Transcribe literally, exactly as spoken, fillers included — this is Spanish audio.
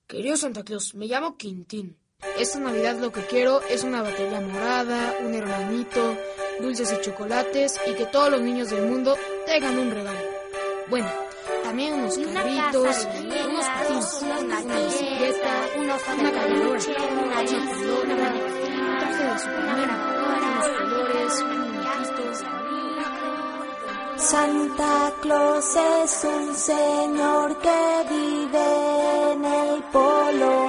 Querido Santa Claus, me llamo Quintín. Esta Navidad lo que quiero es una batería morada, un hermanito, dulces y chocolates y que todos los niños del mundo tengan un regalo. Bueno, también unos carritos, unos patines, una bicicleta, una caminadora, una pelota, un traje de Superman, unos colores, un muñequito. Santa Claus es un señor que vive en el polo